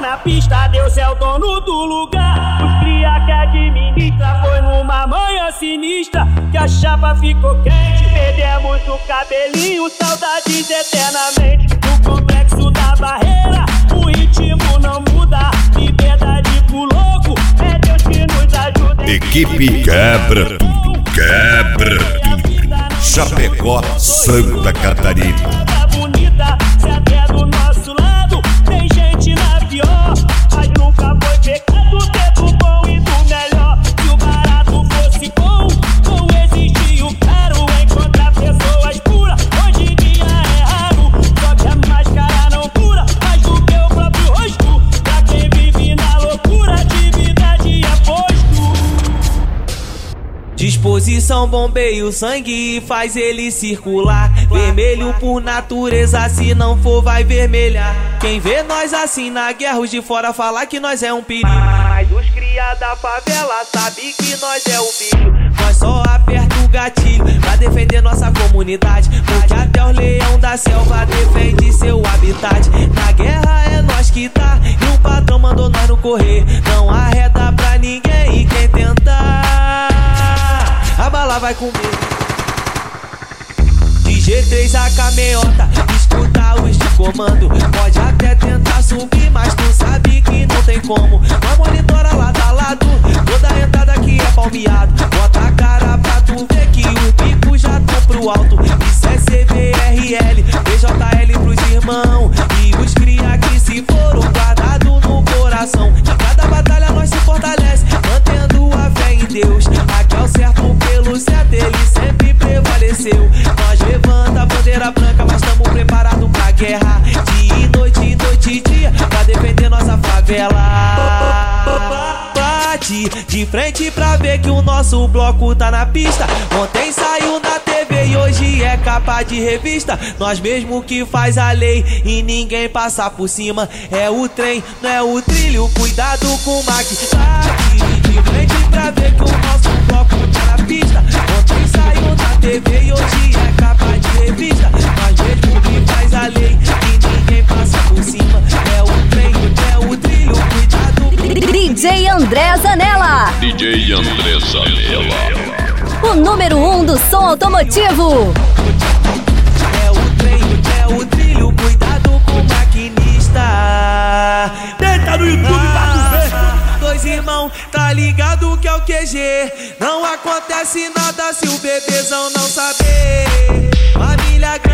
na pista, Deus é o dono do lugar. Os cria que administra foi numa manhã sinistra que a chapa ficou quente. Perdemos o cabelinho, saudades eternamente. No complexo da barreira, o ritmo não muda. Liberdade pro louco, é Deus que nos ajuda. Equipe quebra tudo, quebra tudo. Chapecó, Santa Catarina. Bonita, se até do nosso lado tem gente na pior, mas nunca foi pecado ter do bom e do melhor. Se o barato fosse bom, não existia o caro. Encontrar pessoas puras hoje em dia é raro. Só que a máscara não cura mais do que o próprio rosto. Pra quem vive na loucura, atividade é posto. Disposição bombeia o sangue e faz ele circular. Vermelho por natureza, se não for vai vermelhar. Quem vê nós assim na guerra, os de fora falar que nós é um perigo. Mas os cria da favela sabe que nós é o bicho. Nós só aperta o gatilho pra defender nossa comunidade, porque até o leão da selva defende seu habitat. Na guerra é nós que tá, e o patrão mandou nós não correr. Não arreda pra ninguém e quem tentar, a bala vai comer. De G3 a cameiota, escuta os de comando. Pode até tentar subir, mas tu sabe que não tem como. Nós monitora lado a lado, toda entrada aqui é palmeado. Bota a cara pra tu ver que os picos já tão pro alto. Isso é CVRL, PJL pros irmãos. E os cria que se foram guardados no coração. De cada batalha nós se fortalece, mantendo a fé em Deus. Aqui é o certo pelo certo, ele sempre prevaleceu. Nós levanta a bandeira branca, mas tamo preparado pra guerra. Dia e noite e dia, pra defender nossa favela. Bate de frente pra ver que o nosso bloco tá na pista. Ontem saiu na TV e hoje é capa de revista. Nós mesmo que faz a lei e ninguém passa por cima. É o trem, não é o trilho, cuidado com o maquinagem. De frente pra ver que o nosso bloco tá na pista. Ontem saiu na TV e hoje é capa de revista. Nós mesmo que faz a lei e ninguém passa por cima. É o trem, não é o trilho, cuidado. DJ André Zanella. DJ André Zanella, o número 1 do som automotivo. É o trem, é o trilho, cuidado com o maquinista. Deita no YouTube pra tu ver. Dois irmãos, tá ligado que é o QG. Não acontece nada se o bebezão não saber. Família